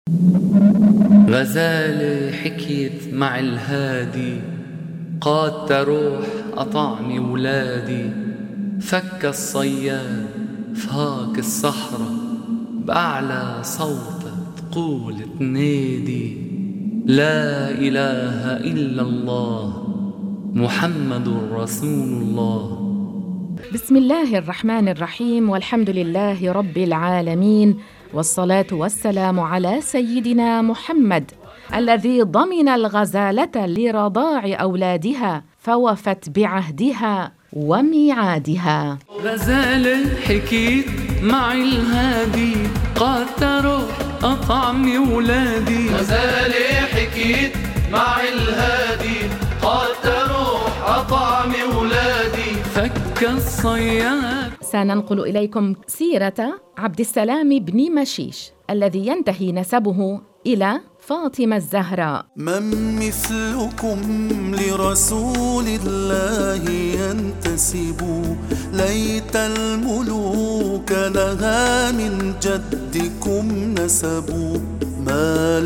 غزالة حكيت مع الهادي، قاد تروح أطعمي ولادي. فك الصياد فهاك الصحراء، بأعلى صوت تقول تنادي: لا إله إلا الله محمد رسول الله. بسم الله الرحمن الرحيم، والحمد لله رب العالمين، والصلاة والسلام على سيدنا محمد الذي ضمن الغزالة لرضاع أولادها فوفت بعهدها وميعادها. غزالة حكيت مع الهادي، قاد تروح أطعمي ولادي. غزالة حكيت مع الهادي، قاد تروح أطعمي ولادي. فك الصياد. سننقل إليكم سيرة عبد السلام بن مشيش الذي ينتهي نسبه إلى فاطمة الزهراء. من مثلكم لرسول الله ينتسب، ليت الملوك لها من جدكم نسب. ما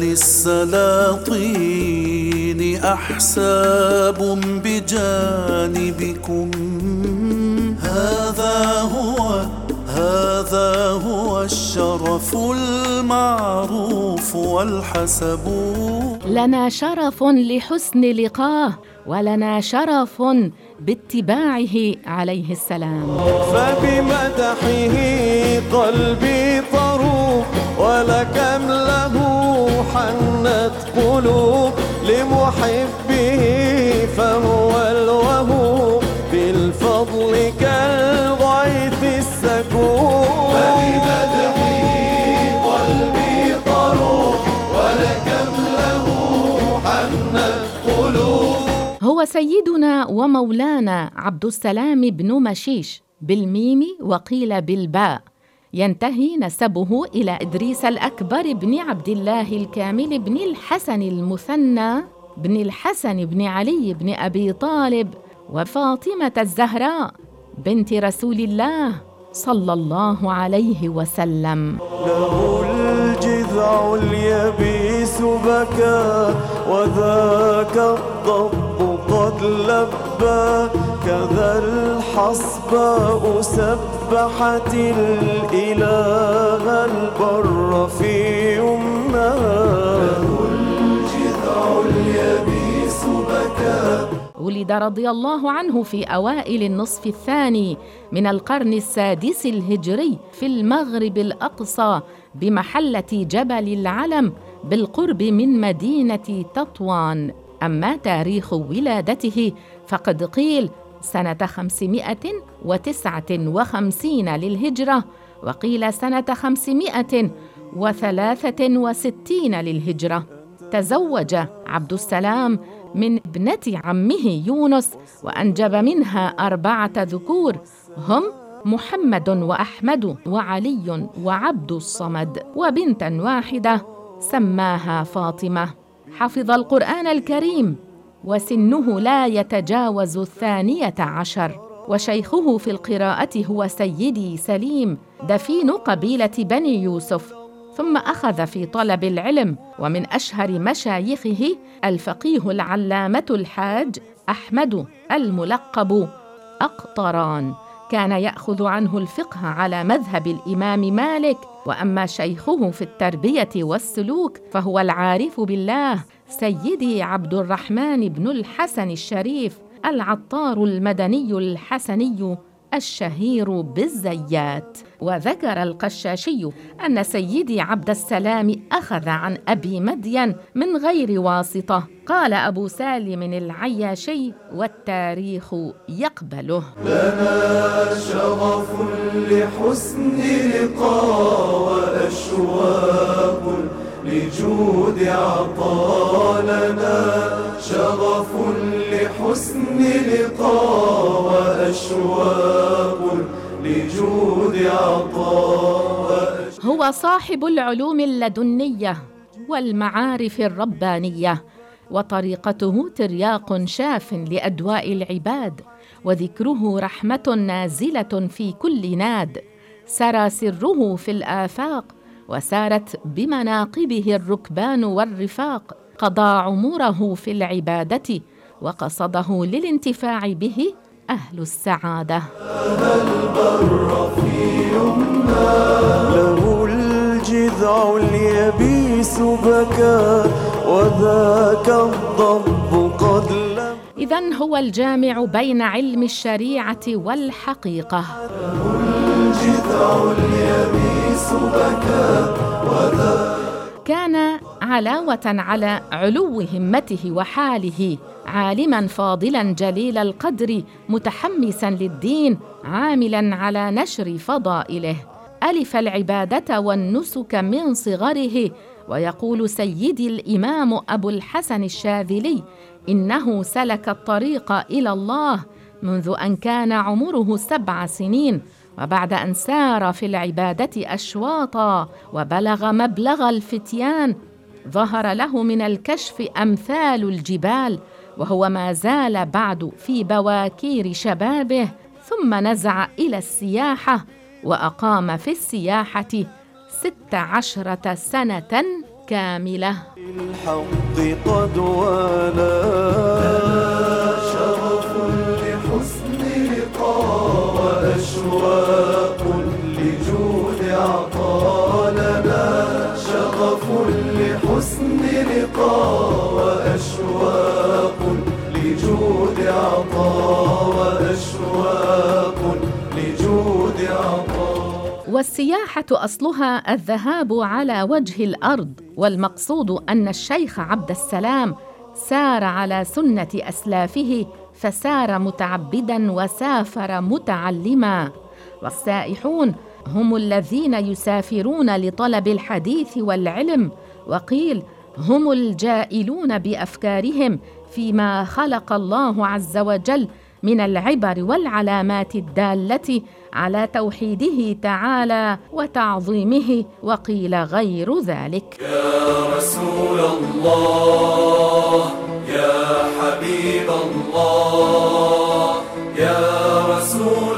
للسلاطين أحساب بجانبكم، هذا هو الشرف المعروف والحسب. لنا شرف لحسن لقاه، ولنا شرف باتباعه عليه السلام. فبمدحه قلبي طروق، ولكم له حنت قلوب. لمحبه فهو الوهوب، بالفضل كالغيث السكوب. فبمدحه قلبي طروق، ولكم له حنت قلوب. هو سيدنا ومولانا عبد السلام بن مشيش بالميم وقيل بالباء، ينتهي نسبه إلى إدريس الأكبر بن عبد الله الكامل بن الحسن المثنى بن الحسن بن علي بن أبي طالب وفاطمة الزهراء بنت رسول الله صلى الله عليه وسلم. له الجذع اليبيس بكى، وذاك الضب قد لبى. كذا الحصباء سبحت الإله البر في يمناها. له الجذع اليبيس بكى. ولد رضي الله عنه في أوائل النصف الثاني من القرن السادس الهجري في المغرب الأقصى بمحلة جبل العلم بالقرب من مدينة تطوان. أما تاريخ ولادته فقد قيل سنة 559 للهجرة، وقيل سنة 563 للهجرة. تزوج عبد السلام من ابنة عمه يونس، وأنجب منها 4 ذكور هم محمد وأحمد وعلي وعبد الصمد، وبنتا واحدة سماها فاطمة. حفظ القرآن الكريم وسنه لا يتجاوز 12، وشيخه في القراءة هو سيدي سليم دفين قبيلة بني يوسف. ثم أخذ في طلب العلم، ومن أشهر مشايخه الفقيه العلامة الحاج أحمد الملقب أقطران، كان يأخذ عنه الفقه على مذهب الإمام مالك. وأما شيخه في التربية والسلوك فهو العارف بالله سيدي عبد الرحمن بن الحسن الشريف العطار المدني الحسني الشهير بالزيات. وذكر القشاشي أن سيدي عبد السلام أخذ عن أبي مدين من غير واسطة. قال أبو سالم العياشي والتاريخ يقبله: لنا شرف لحسن لقاء، وأشواق لجود عطاء. لنا شرف لحسن لقاء، وأشواق لجود عطاء. هو صاحب العلوم اللدنية والمعارف الربانية، وطريقته ترياق شاف لأدواء العباد، وذكره رحمة نازلة في كل ناد. سرى سره في الآفاق، وسارت بمناقبه الركبان والرفاق، قضى عمره في العبادة وقصده للانتفاع به أهل السعادة. له الجذع اليبيس بكى وذاك الضب قد لم. إذن هو الجامع بين علم الشريعة والحقيقة. الجذع اليبيس بكى وذاك. كان علاوة على علو همته وحاله عالماً فاضلاً جليل القدر، متحمساً للدين، عاملاً على نشر فضائله. ألف العبادة والنسك من صغره، ويقول سيدي الإمام أبو الحسن الشاذلي إنه سلك الطريق إلى الله منذ أن كان عمره 7 سنين، وبعد أن سار في العبادة أشواطاً وبلغ مبلغ الفتيان ظهر له من الكشف أمثال الجبال، وهو ما زال بعد في بواكير شبابه، ثم نزع إلى السياحة وأقام في السياحة 16 سنة كاملة. الحق قد وانا شرف لحسن لقاء وأشواق لجود عطالنا، شغف لحسن لقاء وأشواق لجود عطاء وأشواق لجود عطاء. والسياحة أصلها الذهاب على وجه الأرض، والمقصود أن الشيخ عبد السلام سار على سنة أسلافه، فسار متعبداً وسافر متعلماً. والسائحون هم الذين يسافرون لطلب الحديث والعلم، وقيل هم الجائلون بأفكارهم فيما خلق الله عز وجل من العبر والعلامات الدالة على توحيده تعالى وتعظيمه، وقيل غير ذلك. يا رسول الله يا حبيب الله يا رسول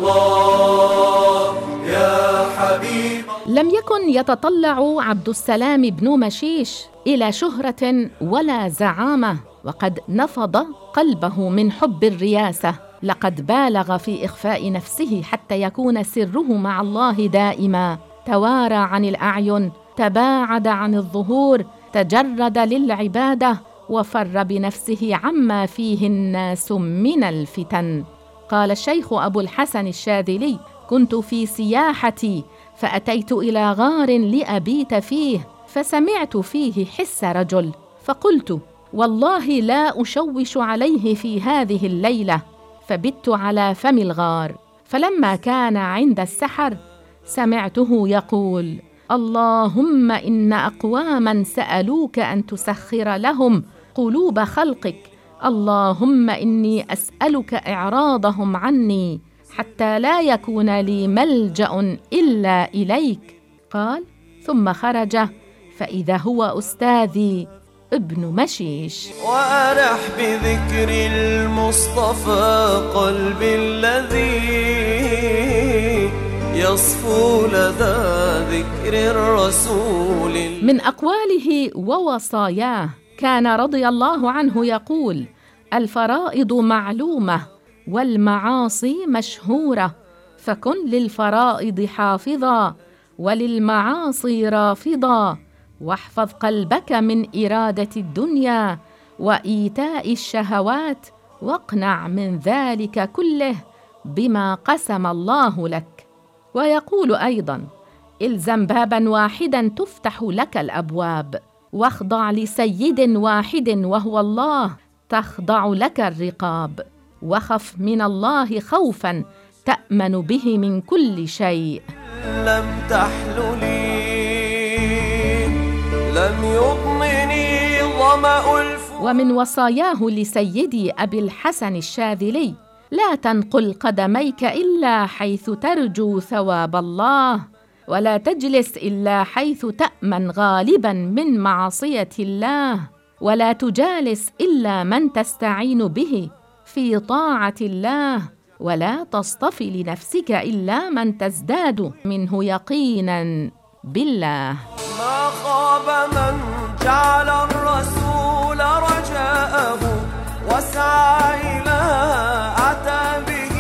الله يا حبيب. لم يكن يتطلع عبد السلام بن مشيش إلى شهرة ولا زعامة، وقد نفض قلبه من حب الرياسة، لقد بالغ في إخفاء نفسه حتى يكون سره مع الله دائما، توارى عن الأعين، تباعد عن الظهور، تجرد للعبادة، وفر بنفسه عما فيه الناس من الفتن. قال الشيخ أبو الحسن الشاذلي: كنت في سياحتي فأتيت إلى غار لأبيت فيه، فسمعت فيه حس رجل، فقلت: والله لا أشوش عليه في هذه الليلة، فبت على فم الغار. فلما كان عند السحر سمعته يقول: اللهم إن أقواماً سألوك أن تسخر لهم قلوب خلقك، اللهم إني أسألك إعراضهم عني حتى لا يكون لي ملجأ إلا إليك. قال: ثم خرج فإذا هو أستاذي ابن مشيش. وأرح بذكر المصطفى قلبي الذي يصفو لدى ذكر الرسول. من أقواله ووصاياه كان رضي الله عنه يقول: الفرائض معلومة والمعاصي مشهورة، فكن للفرائض حافظا وللمعاصي رافضا، واحفظ قلبك من إرادة الدنيا وإيتاء الشهوات، واقنع من ذلك كله بما قسم الله لك. ويقول أيضاً: إلزم باباً واحداً تفتح لك الأبواب، واخضع لسيد واحد وهو الله تخضع لك الرقاب، وخف من الله خوفاً تأمن به من كل شيء. لم تحللي لم يضمني ظمأ. ومن وصاياه لسيدي أبي الحسن الشاذلي: لا تنقل قدميك إلا حيث ترجو ثواب الله، ولا تجلس إلا حيث تأمن غالباً من معصية الله، ولا تجالس إلا من تستعين به في طاعة الله، ولا تصطفي لنفسك إلا من تزداد منه يقيناً. بالله. ما خاب من جعل الرسول رجاءه وسعى إليها أتى به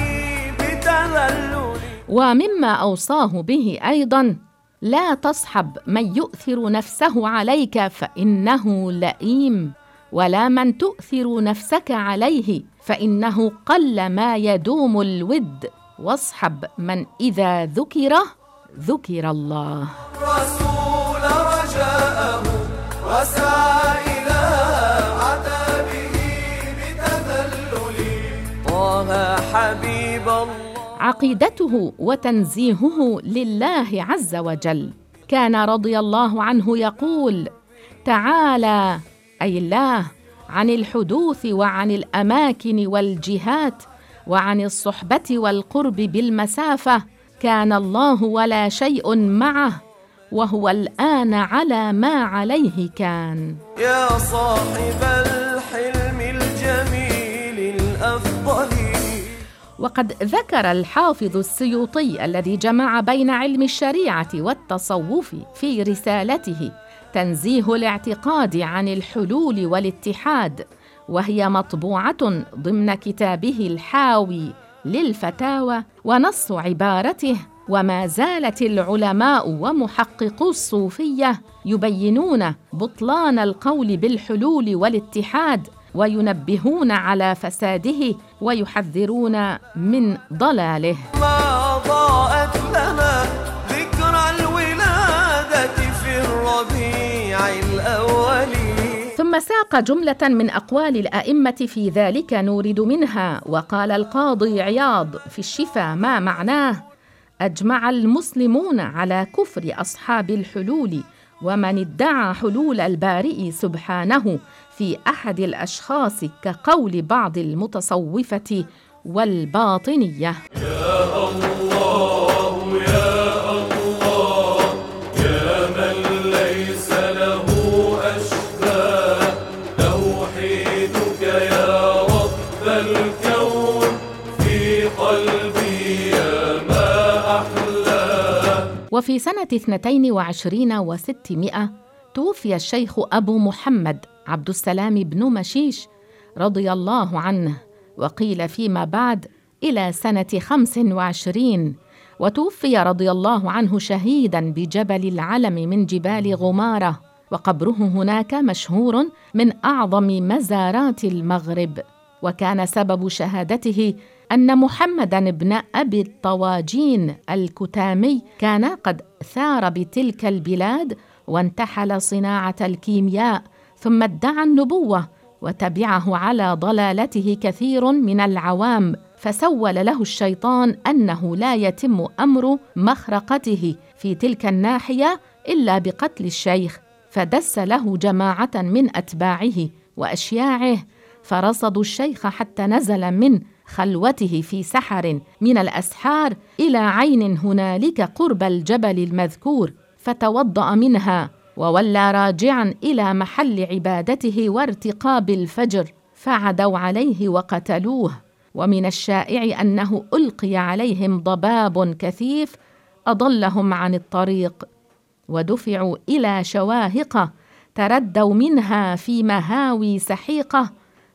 بتذلل. ومما أوصاه به أيضاً: لا تصحب من يؤثر نفسه عليك فإنه لئيم، ولا من تؤثر نفسك عليه فإنه قل ما يدوم الود، واصحب من إذا ذكر الله. الرسول رجاءه وسعى إليها أتى به بتذلل. طه حبيب الله. عقيدته وتنزيهه لله عز وجل. كان رضي الله عنه يقول: تعالى أي الله عن الحدوث وعن الأماكن والجهات وعن الصحبة والقرب بالمسافة، كان الله ولا شيء معه، وهو الآن على ما عليه كان. يا صاحب الحلم الجميل الأفضل. وقد ذكر الحافظ السيوطي الذي جمع بين علم الشريعة والتصوف في رسالته تنزيه الاعتقاد عن الحلول والاتحاد، وهي مطبوعة ضمن كتابه الحاوي للفتاوى، ونص عبارته: وما زالت العلماء ومحققو الصوفية يبينون بطلان القول بالحلول والاتحاد، وينبهون على فساده ويحذرون من ضلاله. ما ضاءت لنا ذكرى الولادة في الربيع الأول. ثم ساق جملة من أقوال الأئمة في ذلك نورد منها. وقال القاضي عياض في الشفا ما معناه: أجمع المسلمون على كفر أصحاب الحلول، ومن ادعى حلول البارئ سبحانه في أحد الأشخاص كقول بعض المتصوفة والباطنية. يا الله يا الله يا من ليس له أشباه، توحيدك يا رب الكون في قلبي يا ما أحلاه. وفي سنة 22 و600 توفي الشيخ أبو محمد عبد السلام بن مشيش رضي الله عنه، وقيل فيما بعد إلى سنة 25. وتوفي رضي الله عنه شهيداً بجبل العلم من جبال غمارة، وقبره هناك مشهور من أعظم مزارات المغرب. وكان سبب شهادته أن محمداً بن أبي الطواجين الكتامي كان قد ثار بتلك البلاد وانتحل صناعة الكيمياء، ثم ادعى النبوة، وتبعه على ضلالته كثير من العوام، فسول له الشيطان أنه لا يتم أمر مخرقته في تلك الناحية إلا بقتل الشيخ، فدس له جماعة من أتباعه وأشياعه، فرصدوا الشيخ حتى نزل من خلوته في سحر من الأسحار إلى عين هنالك قرب الجبل المذكور، فتوضأ منها وولى راجعا إلى محل عبادته وارتقاب الفجر، فعدوا عليه وقتلوه. ومن الشائع أنه ألقي عليهم ضباب كثيف أضلهم عن الطريق، ودفعوا إلى شواهق تردوا منها في مهاوي سحيقة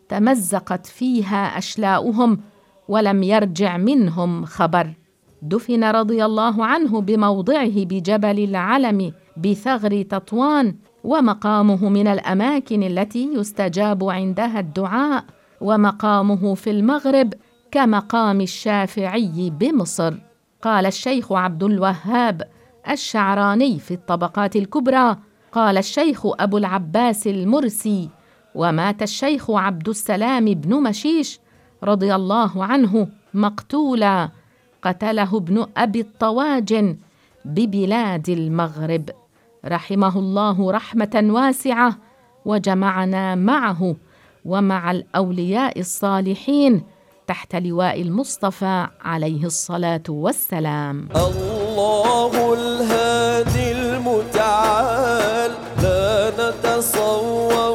تمزقت فيها أشلاؤهم ولم يرجع منهم خبر. دفن رضي الله عنه بموضعه بجبل العلم بثغر تطوان، ومقامه من الأماكن التي يستجاب عندها الدعاء، ومقامه في المغرب كمقام الشافعي بمصر. قال الشيخ عبد الوهاب الشعراني في الطبقات الكبرى: قال الشيخ أبو العباس المرسي: ومات الشيخ عبد السلام بن مشيش رضي الله عنه مقتولا، قتله ابن أبي الطواجن ببلاد المغرب، رحمه الله رحمة واسعة، وجمعنا معه ومع الأولياء الصالحين تحت لواء المصطفى عليه الصلاة والسلام. الله الهادي المتعال لا نتصور